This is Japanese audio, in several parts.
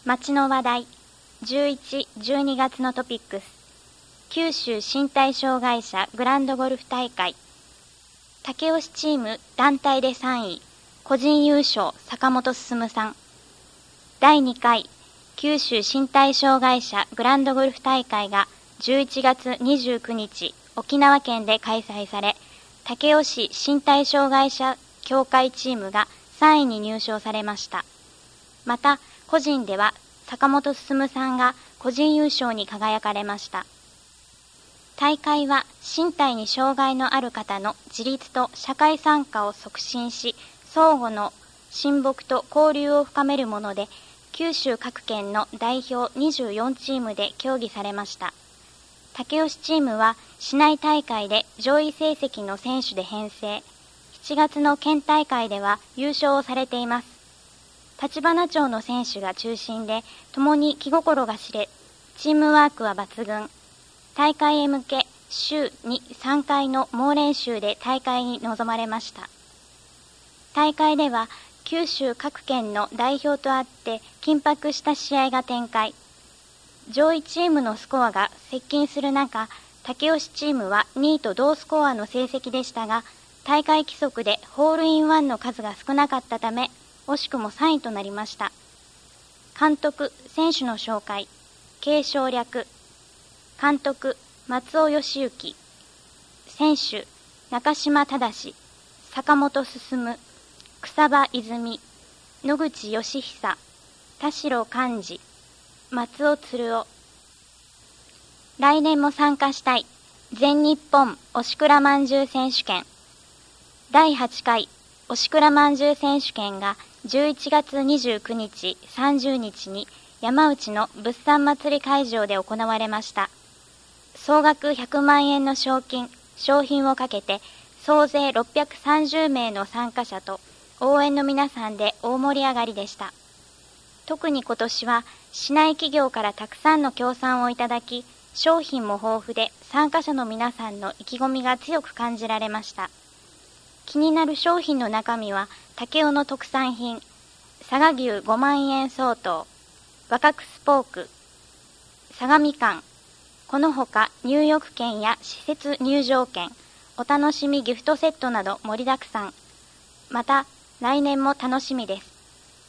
町の話題、11、12月のトピックス、九州身体障害者グランドゴルフ大会、武雄市チーム団体で3位、個人優勝坂本進さん。第2回九州身体障害者グランドゴルフ大会が11月29日、沖縄県で開催され、武雄市身体障害者協会チームが3位に入賞されました。また、個人では坂本進さんが個人優勝に輝かれました。大会は身体に障害のある方の自立と社会参加を促進し、相互の親睦と交流を深めるもので、九州各県の代表24チームで競技されました。武雄市チームは市内大会で上位成績の選手で編成、7月の県大会では優勝をされています。立花町の選手が中心で、共に気心が知れ、チームワークは抜群。大会へ向け、週に3回の猛練習で大会に臨まれました。大会では、九州各県の代表とあって緊迫した試合が展開。上位チームのスコアが接近する中、武雄市チームは2位と同スコアの成績でしたが、大会規則でホールインワンの数が少なかったため、惜しくも3位となりました。監督、選手の紹介、継承略。監督、松尾義行。選手、中島正、坂本進、草場泉、野口義久、田代寛治、松尾鶴夫。来年も参加したい全日本おしくらまんじゅう選手権。第8回おしくらまんじゅう選手権が11月29日、30日に山内の物産祭り会場で行われました。総額100万円の賞品をかけて、総勢630名の参加者と応援の皆さんで大盛り上がりでした。特に今年は市内企業からたくさんの協賛をいただき、商品も豊富で参加者の皆さんの意気込みが強く感じられました。気になる商品の中身は、武雄の特産品、佐賀牛5万円相当、若楠ポーク、佐賀みかん、このほか入浴券や施設入場券、お楽しみギフトセットなど盛りだくさん。また、来年も楽しみです。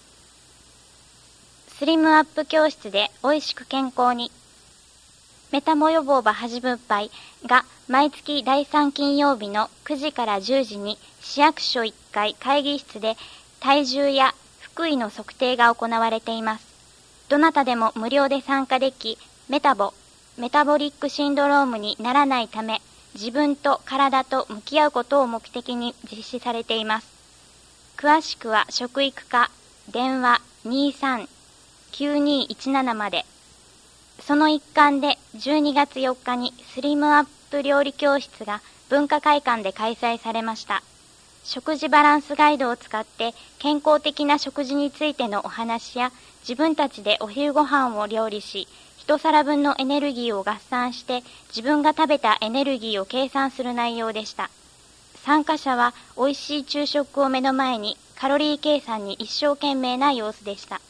スリムアップ教室でおいしく健康に。メタボ予防馬はじぶっぱいが毎月第3金曜日の9時から10時に市役所1階会議室で体重や腹囲の測定が行われています。どなたでも無料で参加でき、メタボリックシンドロームにならないため、自分と体と向き合うことを目的に実施されています。詳しくは食育課電話23-9217まで。その一環で12月4日にスリムアップ料理教室が文化会館で開催されました。食事バランスガイドを使って健康的な食事についてのお話や、自分たちでお昼ご飯を料理し、一皿分のエネルギーを合算して自分が食べたエネルギーを計算する内容でした。参加者は美味しい昼食を目の前にカロリー計算に一生懸命な様子でした。